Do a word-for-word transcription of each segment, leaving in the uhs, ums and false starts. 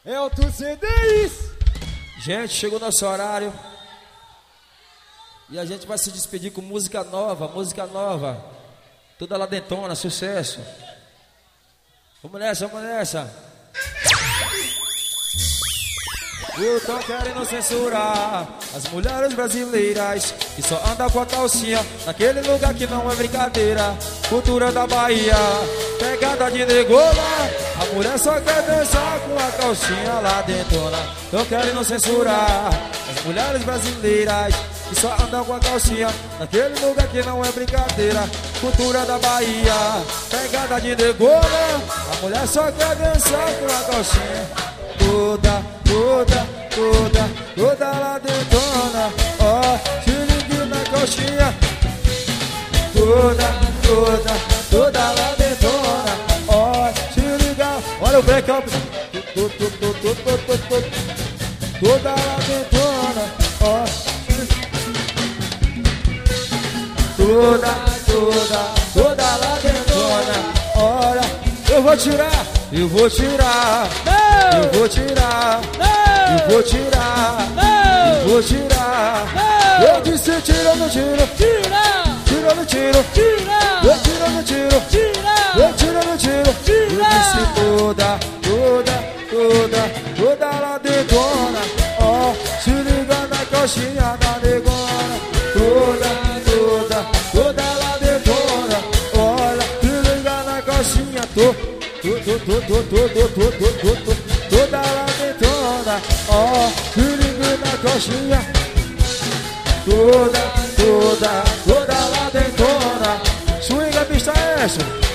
É o tu C D isso. Gente, chegou nosso horário. E a gente vai se despedir com música nova, música nova. Toda lá dentona, sucesso. Vamos nessa, vamos nessa. Eu tô querendo censurar as mulheres brasileiras que só andam com a calcinha naquele lugar que não é brincadeira. Cultura da Bahia, pegada de negola. A mulher só quer dançar com a calcinha lá dentona. Tô querendo censurar as mulheres brasileiras que só andam com a calcinha naquele lugar que não é brincadeira. Cultura da Bahia, pegada de negola. A mulher só quer dançar com a calcinha toda, toda, toda, toda lá dentona. Ó, oh, se ligue na coxinha. Toda, toda, toda lá dentona. Ó, oh, se liga. Olha o break up. Toda lá dentona. Ó, oh. Toda, toda, toda lá dentona. Olha, eu vou tirar, eu vou tirar, Não! eu vou tirar, Não! eu vou tirar, Não! eu vou tirar. Não! Eu disse tira no tiro, Tira! tira no tiro, Tira! eu tiro no tiro, Tira! eu tiro no tiro. Tira! Eu disse toda, toda, toda, toda lá dentona. Ó, se liga na coxinha da negona. Toda, toda, toda lá dentona. Olha, se liga na coxinha. Tô, tô, tô, tô, tô, tô, tô, tô, tô, tô, toda lá dentona. Ó, se liga na coxinha. Toda, toda, toda lá dentona. Swing a pista é essa.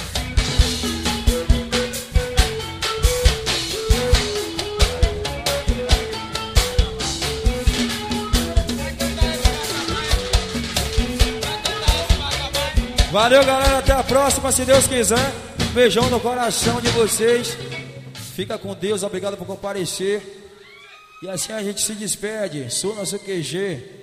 Valeu, galera, até a próxima, se Deus quiser. Beijão no coração de vocês. Fica com Deus, obrigado por comparecer. E assim a gente se despede. Sou nosso Q G.